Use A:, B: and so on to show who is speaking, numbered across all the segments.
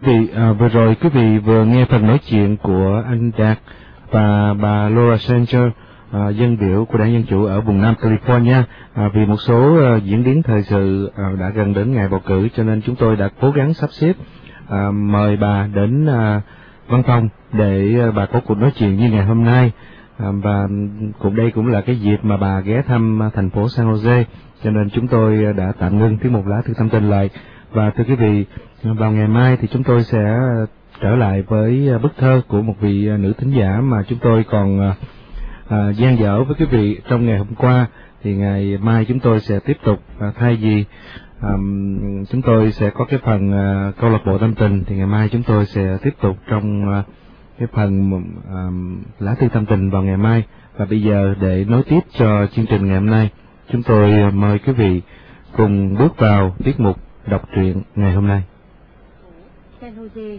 A: Vừa rồi quý vị vừa nghe phần nói chuyện của anh Đạt và bà Laura Sanger, dân biểu của Đảng Dân Chủ ở vùng Nam California. Vì một số diễn biến thời sự đã gần đến ngày bầu cử, cho nên chúng tôi đã cố gắng sắp xếp mời bà đến văn phòng để bà có cuộc nói chuyện như ngày hôm nay. Và đây cũng là cái dịp mà bà ghé thăm thành phố San Jose, cho nên chúng tôi đã tạm ngưng tiết mục Lá Thư Tâm Tình lại. Và thưa quý vị, vào ngày mai thì chúng tôi sẽ trở lại với bức thơ của một vị nữ thính giả mà chúng tôi còn dang dở với quý vị trong ngày hôm qua. Thì ngày mai chúng tôi sẽ tiếp tục, thay vì chúng tôi sẽ có cái phần câu lạc bộ tâm tình, thì ngày mai chúng tôi sẽ tiếp tục trong cái phần lá thư tâm tình vào ngày mai. Và bây giờ để nối tiếp cho chương trình ngày hôm nay, chúng tôi mời quý vị cùng bước vào tiết mục đọc truyện ngày hôm nay.
B: San Jose.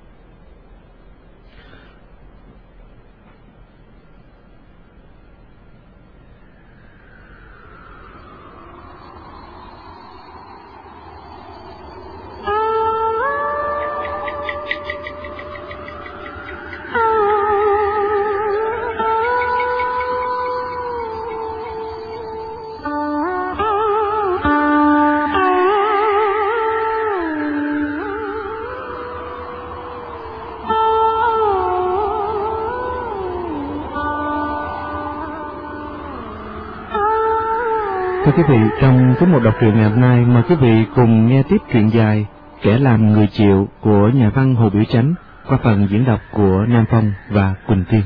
A: Thưa quý vị, trong tiết mục đọc truyện ngày hôm nay, mời quý vị cùng nghe tiếp truyện dài Kẻ Làm Người Chịu của nhà văn Hồ Biểu Chánh qua phần diễn đọc của Nam Phong và Quỳnh Tiên.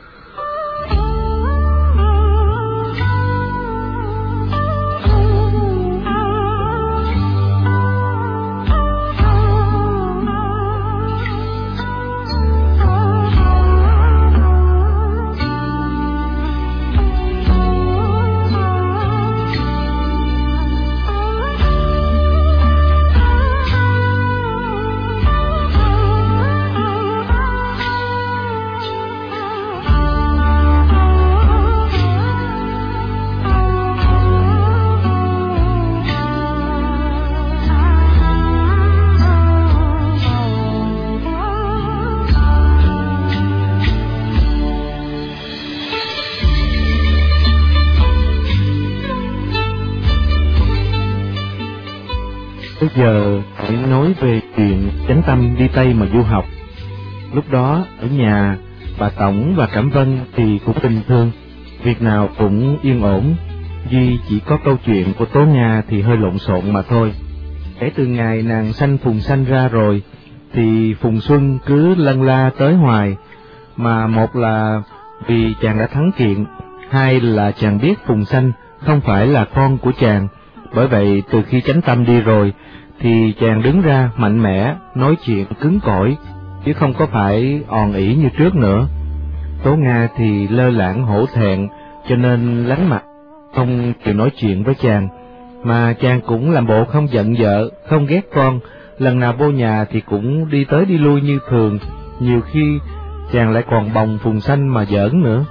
A: Bây giờ hãy nói về chuyện Chánh Tâm đi Tây mà du học. Lúc đó ở nhà, bà Tổng và Cẩm Vân thì cũng bình thường, việc nào cũng yên ổn, duy chỉ có câu chuyện của Tố Nga thì hơi lộn xộn mà thôi. Kể từ ngày nàng sanh Phùng sanh ra rồi, thì Phùng Xuân cứ lân la tới hoài, mà một là vì chàng đã thắng kiện, hai là chàng biết Phùng sanh không phải là con của chàng. Bởi vậy từ khi Chánh Tâm đi rồi thì chàng đứng ra mạnh mẽ, nói chuyện cứng cỏi, chứ không có phải òn ỉ như trước nữa. Tố Nga thì lơ lãng hổ thẹn, cho nên lánh mặt, không chịu nói chuyện với chàng. Mà chàng cũng làm bộ không giận vợ, không ghét con, lần nào vô nhà thì cũng đi tới đi lui như thường, nhiều khi chàng lại còn bồng Phùng sanh mà giỡn nữa.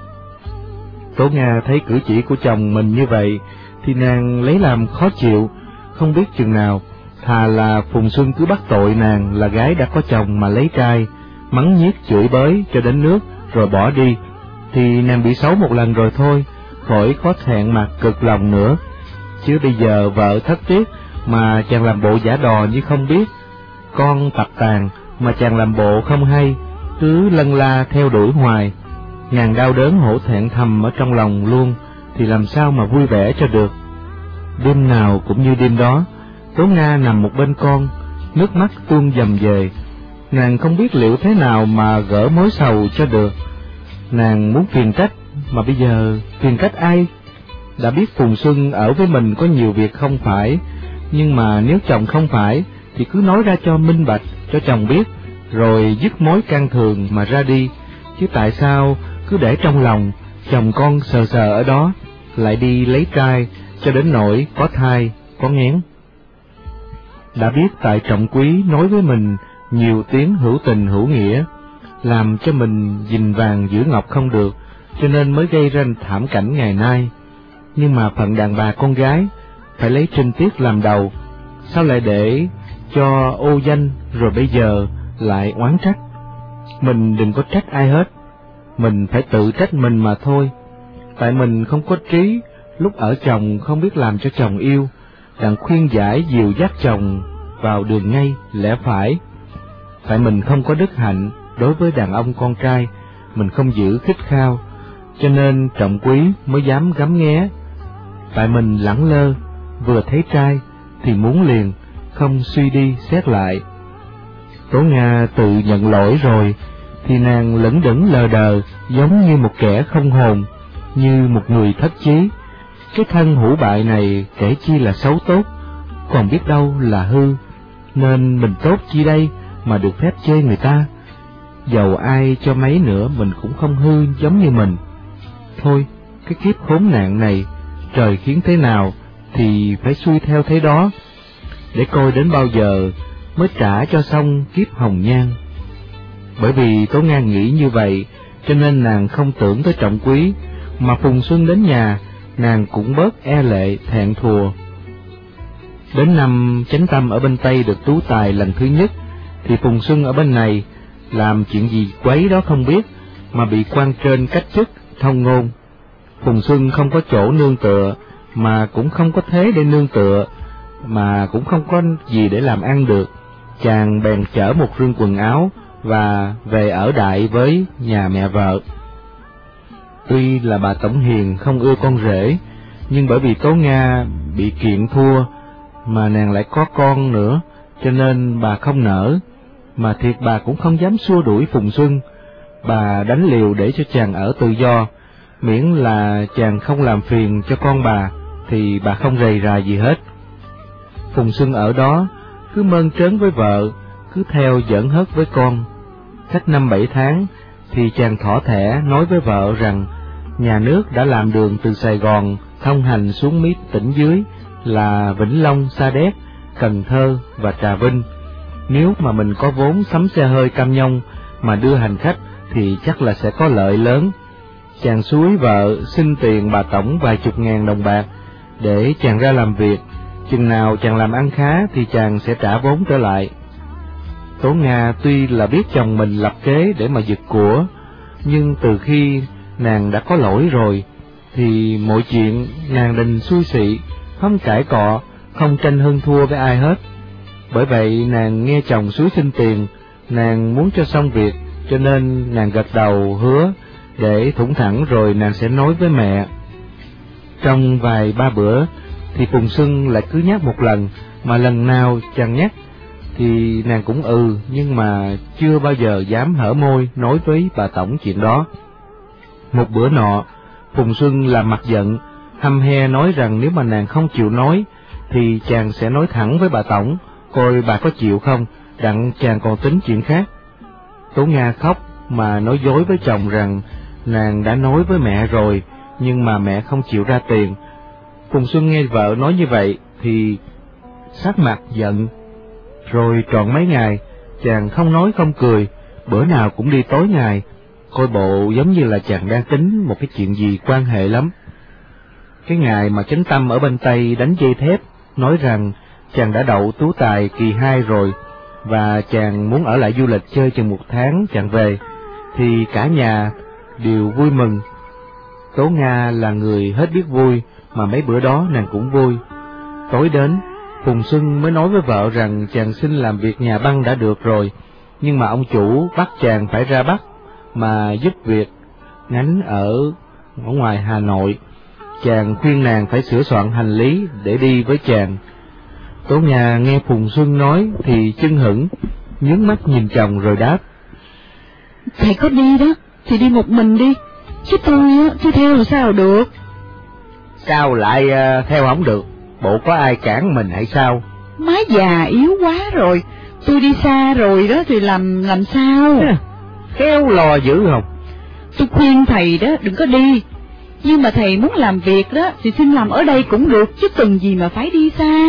A: Tố Nga thấy cử chỉ của chồng mình như vậy thì nàng lấy làm khó chịu, không biết chừng nào, thà là Phùng Xuân cứ bắt tội nàng là gái đã có chồng mà lấy trai, mắng nhiếc chửi bới cho đến nước rồi bỏ đi, thì nàng bị xấu một lần rồi thôi, khỏi có thẹn mặt cực lòng nữa. Chứ bây giờ vợ thất tiết mà chàng làm bộ giả đò như không biết, con tập tàn mà chàng làm bộ không hay, cứ lân la theo đuổi hoài, nàng đau đớn hổ thẹn thầm ở trong lòng luôn, thì làm sao mà vui vẻ cho được. Đêm nào cũng như đêm đó, Tố Nga nằm một bên con, nước mắt tuôn dầm về. Nàng không biết liệu thế nào mà gỡ mối sầu cho được. Nàng muốn phiền trách, mà bây giờ phiền trách ai? Đã biết Phùng Xuân ở với mình có nhiều việc không phải, nhưng mà nếu chồng không phải thì cứ nói ra cho minh bạch, cho chồng biết, rồi dứt mối can thường mà ra đi. Chứ tại sao cứ để trong lòng, chồng con sờ sờ ở đó, lại đi lấy trai, cho đến nỗi có thai, có nghén. Đã biết tại Trọng Quý nói với mình nhiều tiếng hữu tình hữu nghĩa, làm cho mình gìn vàng giữ ngọc không được, cho nên mới gây ra thảm cảnh ngày nay. Nhưng mà phận đàn bà con gái phải lấy trinh tiết làm đầu, sao lại để cho ô danh, rồi bây giờ lại oán trách. Mình đừng có trách ai hết, mình phải tự trách mình mà thôi. Tại mình không có trí, lúc ở chồng không biết làm cho chồng yêu, đặng khuyên giải dìu dắt chồng vào đường ngay lẽ phải. Tại mình không có đức hạnh đối với đàn ông con trai, mình không giữ khích khao, cho nên trọng quý mới dám gắm nghé. Tại mình lẳng lơ, vừa thấy trai thì muốn liền, không suy đi xét lại. Tố Nga tự nhận lỗi rồi, thì nàng lững đững lờ đờ, giống như một kẻ không hồn, như một người thất chí. Cái thân hủ bại này kể chi là xấu tốt, còn biết đâu là hư, nên mình tốt chi đây mà được phép chê người ta. Dầu ai cho mấy nữa mình cũng không hư giống như mình. Thôi, cái kiếp khốn nạn này, trời khiến thế nào thì phải xuôi theo thế đó, để coi đến bao giờ mới trả cho xong kiếp hồng nhan. Bởi vì Tố Nga nghĩ như vậy, cho nên nàng không tưởng tới trọng quý, mà Phùng Xuân đến nhà, nàng cũng bớt e lệ thẹn thùa. Đến năm Chánh Tâm ở bên Tây được tú tài lần thứ nhất, thì Phùng Xuân ở bên này làm chuyện gì quấy đó không biết, mà bị quan trên cách chức thông ngôn. Phùng Xuân không có chỗ nương tựa, mà cũng không có thế để nương tựa, mà cũng không có gì để làm ăn được. Chàng bèn chở một rương quần áo và về ở đại với nhà mẹ vợ. Tuy là bà Tổng Hiền không ưa con rể, nhưng bởi vì Tố Nga bị kiện thua, mà nàng lại có con nữa, cho nên bà không nỡ, mà thiệt bà cũng không dám xua đuổi Phùng Xuân. Bà đánh liều để cho chàng ở tự do, miễn là chàng không làm phiền cho con bà, thì bà không rầy rà gì hết. Phùng Xuân ở đó, cứ mơn trớn với vợ, cứ theo giỡn hớt với con. Cách 5-7 tháng, thì chàng thỏ thẻ nói với vợ rằng, nhà nước đã làm đường từ Sài Gòn thông hành xuống mấy tỉnh dưới là Vĩnh Long, Sa Đéc, Cần Thơ và Trà Vinh. Nếu mà mình có vốn sắm xe hơi Cam Nhông mà đưa hành khách thì chắc là sẽ có lợi lớn. Chàng xúi vợ xin tiền bà Tổng vài chục ngàn đồng bạc để chàng ra làm việc, chừng nào chàng làm ăn khá thì chàng sẽ trả vốn trở lại. Tố Nga tuy là biết chồng mình lập kế để mà giật của, nhưng từ khi nàng đã có lỗi rồi, thì mọi chuyện nàng đành xuôi xị, không cãi cọ, không tranh hơn thua với ai hết. Bởi vậy nàng nghe chồng xúi xin tiền, nàng muốn cho xong việc, cho nên nàng gật đầu hứa để thủng thẳng rồi nàng sẽ nói với mẹ. Trong vài ba bữa thì Phùng Xuân lại cứ nhắc một lần, mà lần nào chàng nhắc thì nàng cũng nhưng mà chưa bao giờ dám hở môi nói với bà Tổng chuyện đó. Một bữa nọ, Phùng Xuân làm mặt giận, hăm he nói rằng nếu mà nàng không chịu nói thì chàng sẽ nói thẳng với bà Tổng, coi bà có chịu không, đặng chàng còn tính chuyện khác. Tố Nga khóc mà nói dối với chồng rằng nàng đã nói với mẹ rồi, nhưng mà mẹ không chịu ra tiền. Phùng Xuân nghe vợ nói như vậy thì sắc mặt giận, rồi trọn mấy ngày chàng không nói không cười, bữa nào cũng đi tối ngày, coi bộ giống như là chàng đang tính một cái chuyện gì quan hệ lắm. Cái ngày mà Chánh Tâm ở bên Tây đánh dây thép, nói rằng chàng đã đậu tú tài kỳ 2 rồi, và chàng muốn ở lại du lịch chơi chừng 1 tháng chàng về, thì cả nhà đều vui mừng. Tố Nga là người hết biết vui, mà mấy bữa đó nàng cũng vui. Tối đến, Phùng Xuân mới nói với vợ rằng chàng xin làm việc nhà băng đã được rồi, nhưng mà ông chủ bắt chàng phải ra Bắc mà giúp việc ngánh ở ngoài Hà Nội. Chàng khuyên nàng phải sửa soạn hành lý để đi với chàng. Tố Nga nghe Phùng Xuân nói thì chưng hửng, nhướng mắt nhìn chồng rồi đáp:
C: Thầy có đi đó thì đi một mình đi, chứ tôi theo làm sao được.
A: Sao lại theo không được? Bộ có ai cản mình hay sao?
C: Má già yếu quá rồi, tôi đi xa rồi đó thì làm sao?
A: Khéo lò dữ không?
C: Tôi khuyên thầy đó đừng có đi, nhưng mà thầy muốn làm việc đó thì xin làm ở đây cũng được, chứ cần gì mà phải đi xa.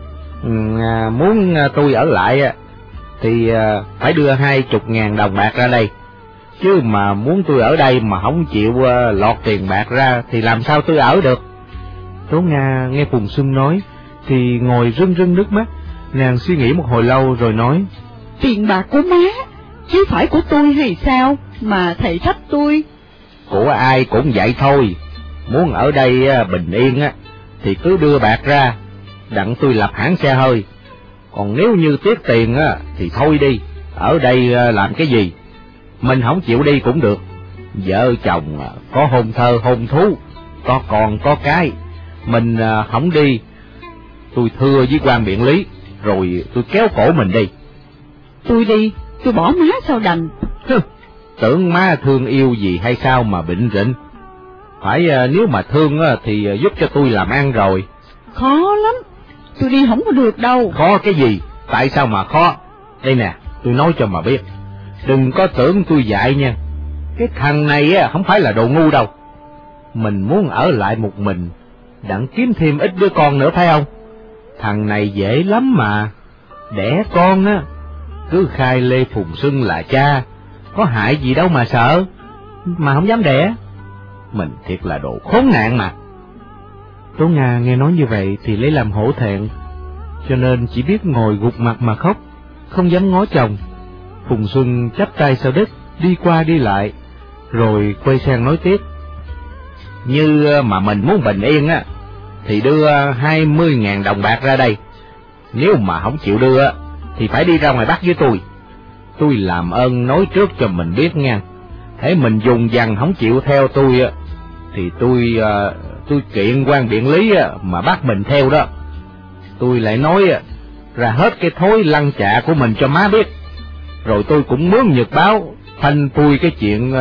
A: Muốn tôi ở lại thì phải đưa 20.000 đồng bạc ra đây, chứ mà muốn tôi ở đây mà không chịu lọt tiền bạc ra thì làm sao tôi ở được. Tố Nga nghe Phùng Xuân nói thì ngồi rưng rưng nước mắt, nàng suy nghĩ một hồi lâu rồi nói:
C: Tiền bạc của má, chứ phải của tôi hay sao mà thầy trách tôi?
D: Của ai cũng vậy thôi. Muốn ở đây bình yên á thì cứ đưa bạc ra, đặng tôi lập hãng xe hơi. Còn nếu như tiếc tiền á thì thôi đi, ở đây làm cái gì? Mình không chịu đi cũng được. Vợ chồng có hôn thơ hôn thú, có con có cái, mình không đi, tôi thưa với quan biện lý, rồi tôi kéo cổ mình đi.
C: Tôi đi, tôi bỏ má sao đành.
D: Tưởng má thương yêu gì hay sao mà bệnh rịnh? Phải nếu mà thương thì giúp cho tôi làm ăn rồi.
C: Khó lắm, tôi đi không có được đâu.
D: Khó cái gì? Tại sao mà khó? Đây nè, tôi nói cho mà biết, đừng có tưởng tôi dạy nha. Cái thằng này không phải là đồ ngu đâu. Mình muốn ở lại một mình, đặng kiếm thêm ít đứa con nữa phải không? Thằng này dễ lắm mà. Đẻ con á, cứ khai Lê Phùng Xuân là cha, có hại gì đâu mà sợ, mà không dám đẻ. Mình thiệt là đồ khốn nạn mà.
A: Tố Nga nghe nói như vậy thì lấy làm hổ thẹn, cho nên chỉ biết ngồi gục mặt mà khóc, không dám ngó chồng. Phùng Xuân chắp tay sau đất, đi qua đi lại, rồi quay sang nói tiếp.
D: Như mà mình muốn bình yên á, thì đưa 20.000 đồng bạc ra đây. Nếu mà không chịu đưa thì phải đi ra ngoài Bắc với tôi. Tôi làm ơn nói trước cho mình biết nha. Thế mình dùng dằn không chịu theo tôi thì tôi kiện quan biện lý mà bắt mình theo đó. Tôi lại nói ra hết cái thối lăng chạ của mình cho má biết. Rồi tôi cũng mướn nhật báo phanh phui cái chuyện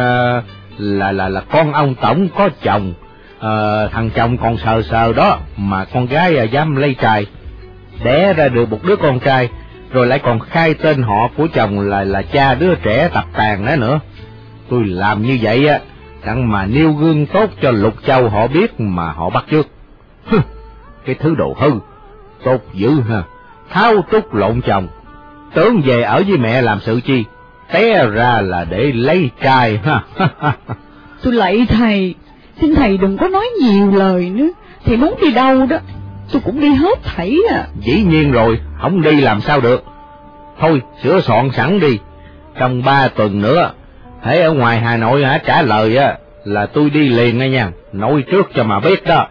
D: là con ông tổng có chồng, thằng chồng còn sờ sờ đó mà con gái dám lấy trai, đẻ ra được một đứa con trai, rồi lại còn khai tên họ của chồng là cha đứa trẻ tập tàn đó nữa. Tôi làm như vậy đặng mà nêu gương tốt cho Lục Châu họ biết mà họ bắt chước. Cái thứ đồ hư, tốt dữ ha, tháo trút lộn chồng, tưởng về ở với mẹ làm sự chi, té ra là để lấy trai ha.
C: Tôi lạy thầy, xin thầy đừng có nói nhiều lời nữa. Thầy muốn đi đâu đó, tôi cũng đi hết thảy à.
D: Dĩ nhiên rồi, không đi làm sao được. Thôi, sửa soạn sẵn đi, trong 3 tuần nữa, hễ ở ngoài Hà Nội trả lời là tôi đi liền nha, nói trước cho mà biết đó.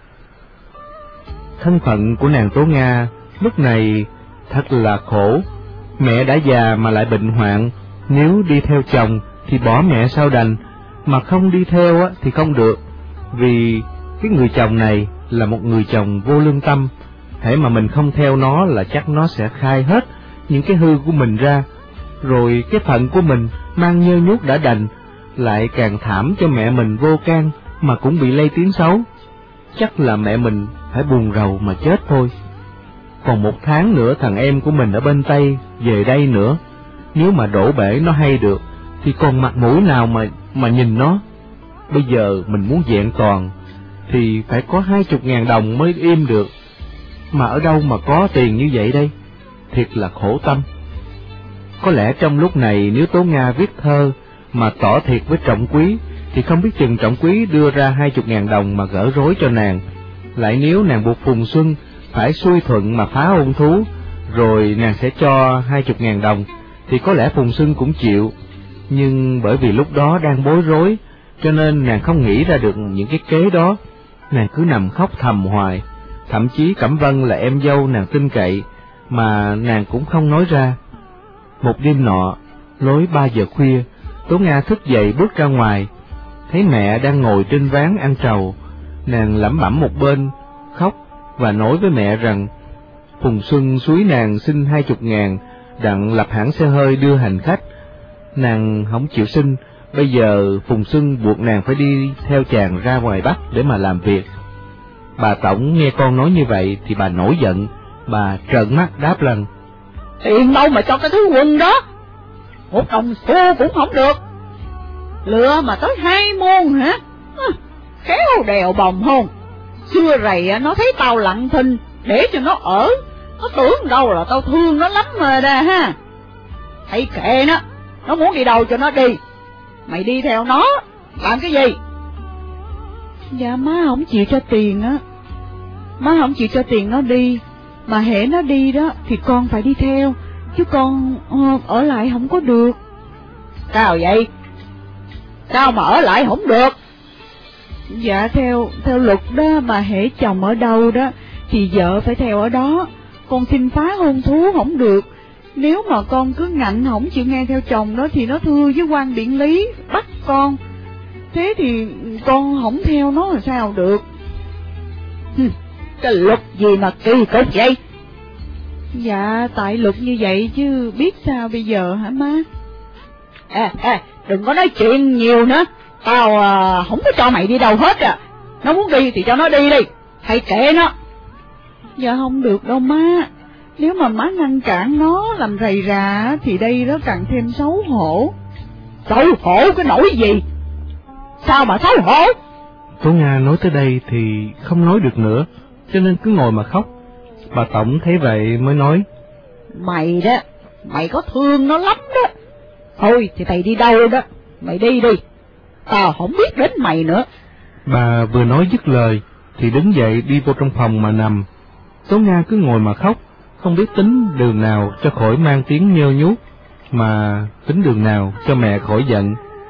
A: Thân phận của nàng Tố Nga lúc này thật là khổ. Mẹ đã già mà lại bệnh hoạn, nếu đi theo chồng thì bỏ mẹ sao đành, mà không đi theo thì không được, vì cái người chồng này là một người chồng vô lương tâm. Hễ mà mình không theo nó là chắc nó sẽ khai hết những cái hư của mình ra, rồi cái phận của mình mang nhơ nhuốc đã đành, lại càng thảm cho mẹ mình vô can mà cũng bị lây tiếng xấu. Chắc là mẹ mình phải buồn rầu mà chết thôi. Còn 1 tháng nữa thằng em của mình ở bên Tây về đây nữa, nếu mà đổ bể nó hay được thì còn mặt mũi nào mà nhìn nó. Bây giờ mình muốn vẹn toàn thì phải có 20.000 đồng mới im được, mà ở đâu mà có tiền như vậy đây, thiệt là khổ tâm. Có lẽ trong lúc này nếu Tố Nga viết thơ mà tỏ thiệt với Trọng Quý thì không biết chừng Trọng Quý đưa ra 20.000 đồng mà gỡ rối cho nàng. Lại nếu nàng buộc Phùng Xuân phải xuôi thuận mà phá hôn thú, rồi nàng sẽ cho 20.000 đồng, thì có lẽ Phùng Xuân cũng chịu. Nhưng bởi vì lúc đó đang bối rối, cho nên nàng không nghĩ ra được những cái kế đó. Nàng cứ nằm khóc thầm hoài, thậm chí Cẩm Vân là em dâu nàng tin cậy, mà nàng cũng không nói ra. Một đêm nọ, lối 3 giờ khuya, Tố Nga thức dậy bước ra ngoài, thấy mẹ đang ngồi trên ván ăn trầu. Nàng lẩm bẩm một bên, khóc và nói với mẹ rằng Phùng Xuân xúi nàng xin 20.000 đặng lập hãng xe hơi đưa hành khách. Nàng không chịu xin, bây giờ Phùng Xuân buộc nàng phải đi theo chàng ra ngoài Bắc để mà làm việc. Bà Tổng nghe con nói như vậy thì bà nổi giận, bà trợn mắt đáp rằng:
C: Tiền đâu mà cho cái thứ quần đó, 1 đồng xu cũng không được. Lựa mà tới 2 môn hả? Khéo đèo bồng hôn. Xưa rày nó thấy tao lặng thinh, để cho nó ở, nó tưởng đâu là tao thương nó lắm mà ra ha. Thấy kệ nó muốn đi đâu cho nó đi, mày đi theo nó làm cái gì? Dạ má không chịu cho tiền á, má không chịu cho tiền nó đi, mà hễ nó đi đó thì con phải đi theo, chứ con ở lại không có được. Sao vậy? Sao mà ở lại không được? Dạ theo luật đó, mà hễ chồng ở đâu đó thì vợ phải theo ở đó. Con xin phá hôn thú không được. Nếu mà con cứ ngạnh không chịu nghe theo chồng đó thì nó thưa với quan điện lý bắt con. Thế thì con không theo nó là sao được? Cái luật gì mà kỳ cục vậy? Dạ tại luật như vậy chứ biết sao bây giờ hả má? Đừng có nói chuyện nhiều nữa. Tao không có cho mày đi đâu hết à. Nó muốn đi thì cho nó đi đi, hay kệ nó. Dạ không được đâu má. Nếu mà má ngăn cản nó làm rầy rà thì đây nó càng thêm xấu hổ. Xấu hổ cái nỗi gì? Sao mà xấu hổ?
A: Tố Nga nói tới đây thì không nói được nữa, cho nên cứ ngồi mà khóc. Bà Tổng thấy vậy mới nói:
C: Mày đó, mày có thương nó lắm đó. Thôi thì mày đi đâu đó, mày đi đi. Tao không biết đến mày nữa.
A: Bà vừa nói dứt lời thì đứng dậy đi vô trong phòng mà nằm. Tố Nga cứ ngồi mà khóc, không biết tính đường nào cho khỏi mang tiếng nhơ nhuốc, mà tính đường nào cho mẹ khỏi giận.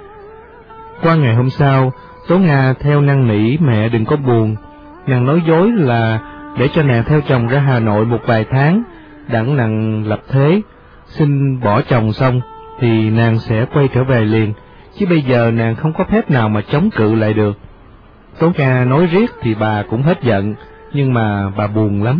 A: Qua ngày hôm sau, Tố Nga theo năn nỉ mẹ đừng có buồn. Nàng nói dối là để cho nàng theo chồng ra Hà Nội một vài tháng, đặng nàng lập thế, xin bỏ chồng xong thì nàng sẽ quay trở về liền, chứ bây giờ nàng không có phép nào mà chống cự lại được. Tố Nga nói riết thì bà cũng hết giận, nhưng mà bà buồn lắm.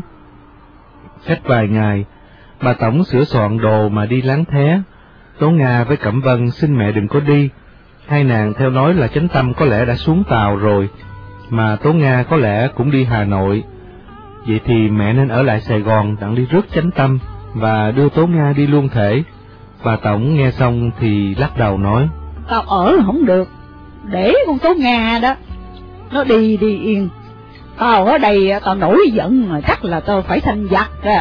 A: Cách vài ngày, bà Tổng sửa soạn đồ mà đi Láng Thé. Tố Nga với Cẩm Vân xin mẹ đừng có đi. Hai nàng theo nói là Chánh Tâm có lẽ đã xuống tàu rồi, mà Tố Nga có lẽ cũng đi Hà Nội. Vậy thì mẹ nên ở lại Sài Gòn đặng đi rước Chánh Tâm và đưa Tố Nga đi luôn thể. Bà Tổng nghe xong thì lắc đầu nói:
C: Tao ở không được, để con Tố Nga đó nó đi yên. Tao ở đây tao nổi giận mà chắc là tao phải thành giặc ra.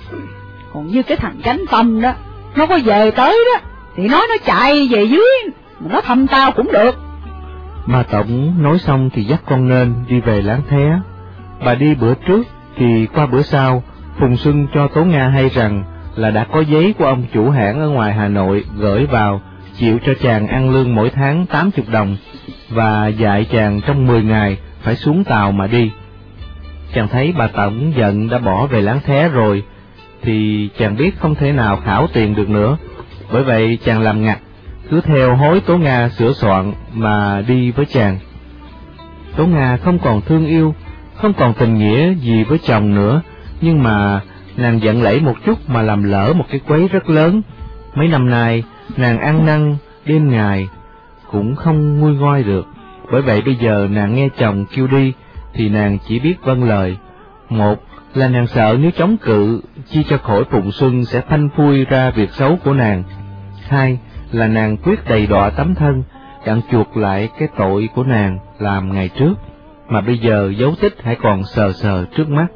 C: Còn như cái thằng Chánh Tâm đó, nó có về tới đó thì nó chạy về dưới mà nó thăm tao cũng được.
A: Bà Tổng nói xong thì dắt con nên đi về Láng Thé. Bà đi bữa trước thì qua bữa sau, Phùng Xuân cho Tố Nga hay rằng là đã có giấy của ông chủ hãng ở ngoài Hà Nội gửi vào, chịu cho chàng ăn lương mỗi tháng 80 đồng, và dạy chàng trong 10 ngày phải xuống tàu mà đi. Chàng thấy bà Tổng giận đã bỏ về Láng Thé rồi, thì chàng biết không thể nào khảo tiền được nữa. Bởi vậy chàng làm ngặt, cứ theo hối Tố Nga sửa soạn mà đi với chàng. Tố Nga không còn thương yêu, không còn tình nghĩa gì với chồng nữa, nhưng mà nàng giận lẫy một chút mà làm lỡ một cái quấy rất lớn. Mấy năm nay nàng ăn năn đêm ngày cũng không nguôi ngoai được. Bởi vậy bây giờ nàng nghe chồng kêu đi thì nàng chỉ biết vâng lời. Một là nàng sợ nếu chống cự chi cho khỏi Phùng Xuân sẽ phanh phui ra việc xấu của nàng. Hai là nàng quyết đầy đọa tấm thân, đặng chuộc lại cái tội của nàng làm ngày trước, mà bây giờ dấu tích hãy còn sờ sờ trước mắt.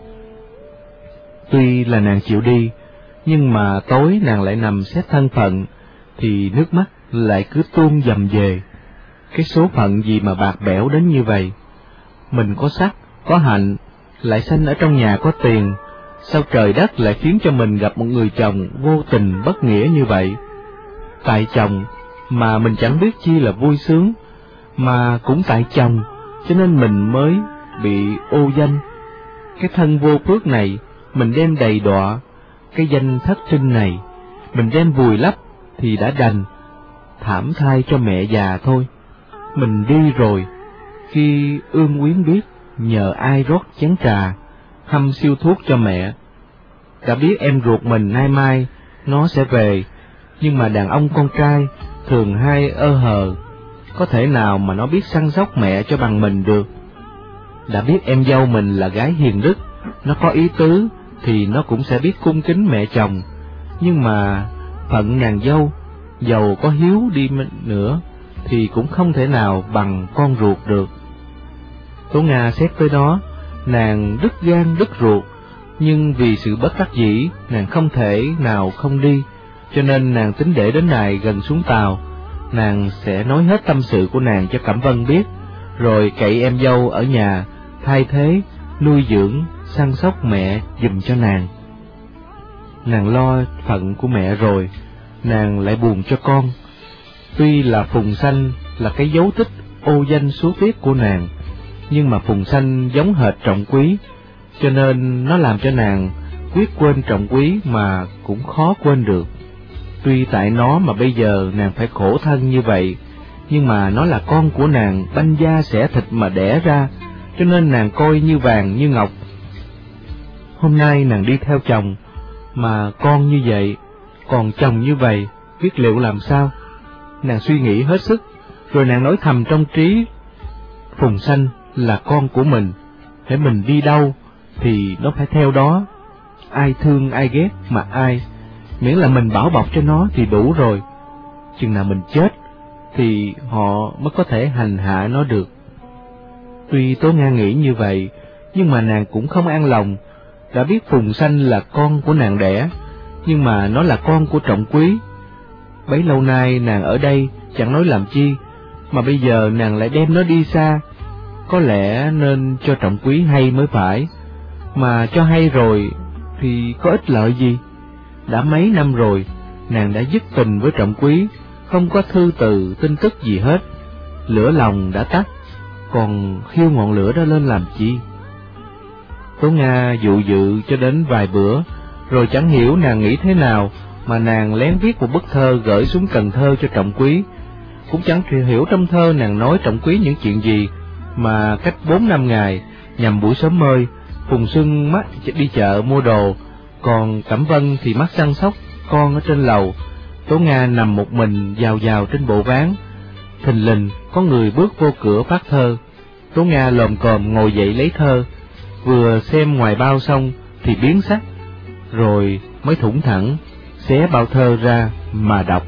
A: Tuy là nàng chịu đi, nhưng mà tối nàng lại nằm xét thân phận, thì nước mắt lại cứ tuôn dầm về. Cái số phận gì mà bạc bẽo đến như vậy? Mình có sắc, có hạnh, lại sanh ở trong nhà có tiền, sao trời đất lại khiến cho mình gặp một người chồng vô tình bất nghĩa như vậy? Tại chồng mà mình chẳng biết chi là vui sướng, mà cũng tại chồng cho nên mình mới bị ô danh. Cái thân vô phước này mình đem đầy đọa, cái danh thất trinh này mình đem vùi lấp thì đã đành, thảm thay cho mẹ già thôi. Mình đi rồi, khi Ương Quyến biết nhờ ai rót chén trà, hâm siêu thuốc cho mẹ. Đã biết em ruột mình nay mai nó sẽ về, nhưng mà đàn ông con trai thường hay ơ hờ, có thể nào mà nó biết săn sóc mẹ cho bằng mình được. Đã biết em dâu mình là gái hiền đức, nó có ý tứ thì nó cũng sẽ biết cung kính mẹ chồng, nhưng mà phận nàng dâu dầu có hiếu đi nữa thì cũng không thể nào bằng con ruột được. Tố Nga xét tới đó, nàng đứt gan đứt ruột, nhưng vì sự bất đắc dĩ nàng không thể nào không đi, cho nên nàng tính để đến ngày gần xuống tàu, nàng sẽ nói hết tâm sự của nàng cho Cẩm Vân biết, rồi cậy em dâu ở nhà thay thế nuôi dưỡng săn sóc mẹ giùm cho nàng. nàng lo phận của mẹ rồi, nàng lại buồn cho con. Tuy là Phùng Sanh là cái dấu tích ô danh số tiếc của nàng, nhưng mà Phùng Sanh giống hệt Trọng Quý, cho nên nó làm cho nàng quyết quên Trọng Quý mà cũng khó quên được. Tuy tại nó mà bây giờ nàng phải khổ thân như vậy, nhưng mà nó là con của nàng banh da xẻ thịt mà đẻ ra, cho nên nàng coi như vàng như ngọc. Hôm nay nàng đi theo chồng, mà con như vậy, còn chồng như vậy, biết liệu làm sao? Nàng suy nghĩ hết sức, rồi nàng nói thầm trong trí, Phùng Sanh là con của mình, hễ mình đi đâu thì nó phải theo đó, ai thương ai ghét mà ai, miễn là mình bảo bọc cho nó thì đủ rồi. Chừng nào mình chết thì họ mới có thể hành hạ nó được. Tuy Tố Nga nghĩ như vậy, nhưng mà nàng cũng không an lòng. Đã biết Phùng Sanh là con của nàng đẻ, nhưng mà nó là con của Trọng Quý. Bấy lâu nay nàng ở đây chẳng nói làm chi, mà bây giờ nàng lại đem nó đi xa. Có lẽ nên cho Trọng Quý hay mới phải, mà cho hay rồi thì có ích lợi gì? Đã mấy năm rồi, nàng đã dứt tình với Trọng Quý, không có thư từ tin tức gì hết. Lửa lòng đã tắt, còn khiêu ngọn lửa đó lên làm chi? Tố Nga dụ dự cho đến vài bữa, rồi chẳng hiểu nàng nghĩ thế nào mà nàng lén viết một bức thơ gửi xuống Cần Thơ cho Trọng Quý. Cũng chẳng hiểu trong thơ nàng nói Trọng Quý những chuyện gì, mà cách 4-5 ngày, nhằm buổi sớm mơi, Phùng Xuân mắt đi chợ mua đồ, còn Cẩm Vân thì mắt săn sóc con ở trên lầu. Tố Nga nằm một mình vào trên bộ ván. Thình lình có người bước vô cửa phát thơ. Tố Nga lồm cồm ngồi dậy lấy thơ, vừa xem ngoài bao xong thì biến sắc, rồi mới thủng thẳng xé bao thơ ra mà đọc.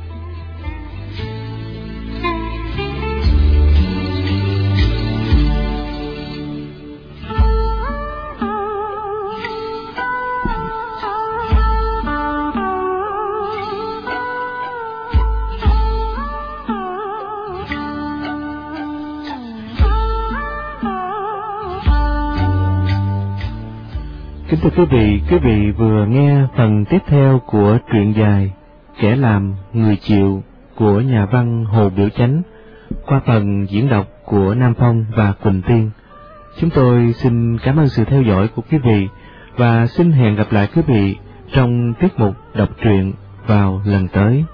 A: Kính thưa quý vị vừa nghe phần tiếp theo của truyện dài Kẻ Làm Người Chịu của nhà văn Hồ Biểu Chánh, qua phần diễn đọc của Nam Phong và Quỳnh Tiên. Chúng tôi xin cảm ơn sự theo dõi của quý vị, và xin hẹn gặp lại quý vị trong tiết mục đọc truyện vào lần tới.